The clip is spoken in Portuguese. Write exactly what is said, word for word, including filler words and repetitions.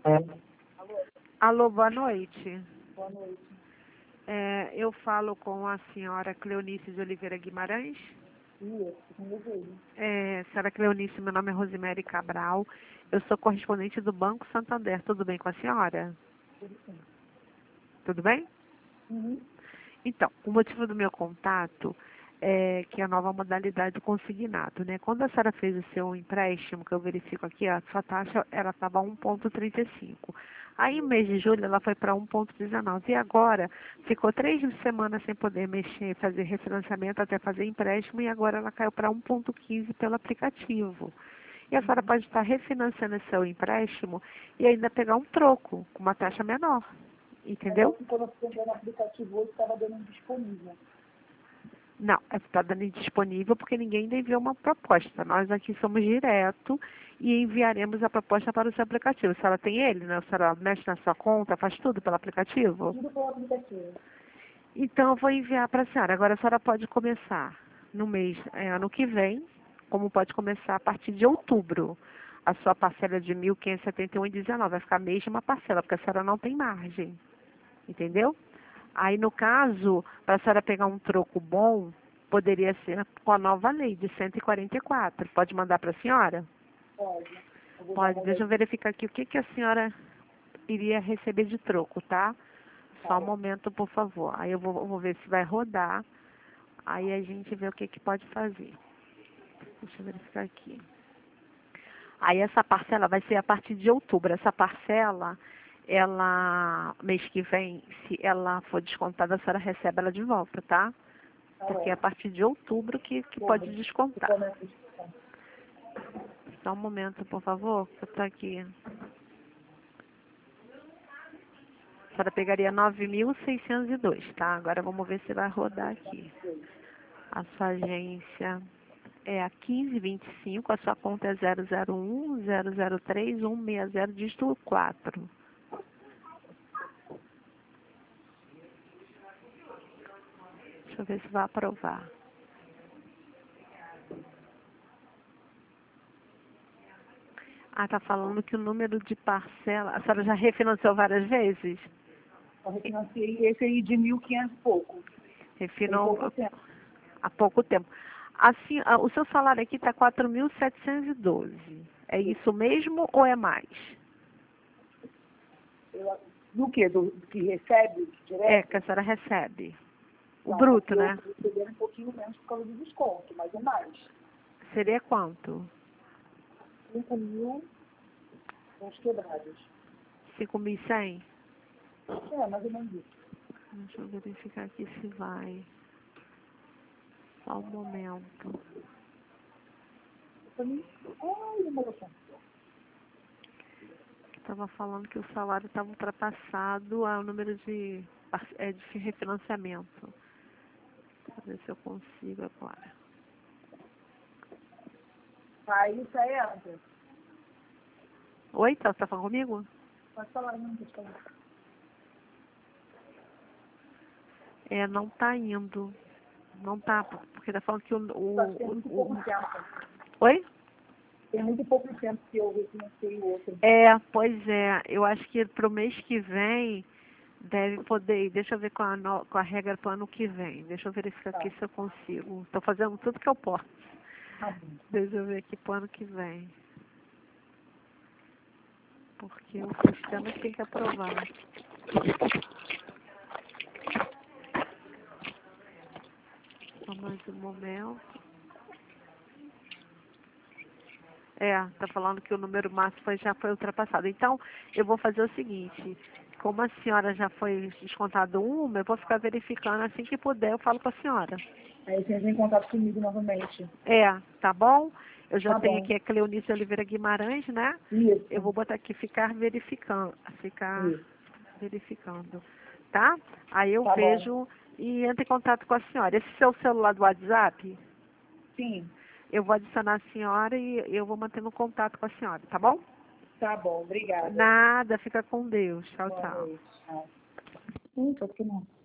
Alô, boa noite. Boa noite. É, eu falo com a senhora Cleonice de Oliveira Guimarães. Isso, com ele. É, senhora Cleonice, meu nome é Rosemary Cabral. Eu sou correspondente do Banco Santander. Tudo bem com a senhora? Tudo sim. Tudo bem? Uhum. Então, o motivo do meu contato é que a nova modalidade do consignado, né? Quando a senhora fez o seu empréstimo, que eu verifico aqui, a sua taxa ela estava um vírgula trinta e cinco. Aí, no mês de julho, ela foi para um vírgula dezenove. E agora, ficou três semanas sem poder mexer, fazer refinanciamento, até fazer empréstimo, e agora ela caiu para um vírgula quinze pelo aplicativo. E a senhora pode estar refinanciando esse seu empréstimo e ainda pegar um troco, com uma taxa menor. Entendeu? Mas quando eu fui no aplicativo hoje, estava dando indisponível. Não, está dando indisponível porque ninguém ainda enviou uma proposta. Nós aqui somos direto e enviaremos a proposta para o seu aplicativo. A senhora tem ele, né? A senhora mexe na sua conta, faz tudo pelo aplicativo? Tudo pelo aplicativo. Então, eu vou enviar para a senhora. Agora, a senhora pode começar no mês, é, ano que vem, como pode começar a partir de outubro. A sua parcela de mil quinhentos e setenta e um reais e dezenove vai ficar a mesma parcela, porque a senhora não tem margem. Entendeu? Aí, no caso, para a senhora pegar um troco bom, poderia ser com a nova lei de cento e quarenta e quatro. Pode mandar para a senhora? Pode. Eu vou dar Pode. uma Deixa eu olhadinha. verificar aqui o que, que a senhora iria receber de troco, tá? Só um Tá. momento, por favor. Aí eu vou, vou ver se vai rodar. Aí a gente vê o que, que pode fazer. Deixa eu verificar aqui. Aí essa parcela vai ser a partir de outubro. Essa parcela, ela, mês que vem, se ela for descontada, a senhora recebe ela de volta, tá? Tá Porque é a bom. partir de outubro que, que pode Tudo. descontar. Começa a discussão. Só um momento, por favor, que eu tô aqui. A senhora pegaria nove mil seiscentos e dois, tá? Agora vamos ver se vai rodar aqui. A sua agência é a quinze vinte e cinco, a sua conta é zero zero um zero zero três um seis zero, dígito quatro. Deixa eu ver se vai aprovar. Ah, tá falando que o número de parcela... A senhora já refinanciou várias vezes? Eu refinanciei esse aí de mil e quinhentos e pouco. Tem Refinou pouco tempo. há pouco tempo. Assim, ah, o seu salário aqui está quatro mil setecentos e doze. É isso mesmo ou é mais? Eu, do que? Do, do que recebe É, direto? que a senhora recebe. O Não, bruto, eu né? recebi um pouquinho menos por causa do desconto, mas é mais. Seria quanto? cinco mil uns quebrados. cinco mil e cem? É, mais ou menos isso. Deixa eu verificar aqui se vai. Só um momento. Pra mim, ai, demorou tanto. Estava falando que o salário estava ultrapassado ao número de, par- é, de refinanciamento. Deixa eu ver se eu consigo agora. Aí isso aí é antes. Oi, tá, você está falando comigo? Pode falar, não, deixa eu falar. É, não está indo. Não tá, porque tá falando que o... Só que tem o, muito o, pouco o... tempo. Oi? Tem muito pouco tempo que eu refinancei o outro. É, pois é. Eu acho que pro mês que vem deve poder ir. Deixa eu ver com a, no, com a regra pro ano que vem. Deixa eu verificar Tá, aqui se eu consigo. Estou fazendo tudo que eu posso. tá bom. Deixa eu ver aqui pro ano que vem. Porque o sistema tem que aprovar. Só mais um momento. É, tá falando que o número máximo foi- já foi ultrapassado. Então, eu vou fazer o seguinte. Como a senhora já foi descontado uma, eu vou ficar verificando assim que puder, eu falo com a senhora. Aí você entra em contato comigo novamente. É, tá bom? Eu já Tá tenho bom. aqui a Cleonice Oliveira Guimarães, né? Isso, Eu vou botar aqui ficar verificando, ficar isso. verificando, tá? Aí eu Tá bom. vejo e entro em contato com a senhora. Esse seu celular do WhatsApp, Sim, eu vou adicionar a senhora e eu vou mantendo contato com a senhora, tá bom? tá bom. Obrigada. Nada, fica com Deus. Tchau, Boa tchau. noite. Tchau. Hum, tô aqui não.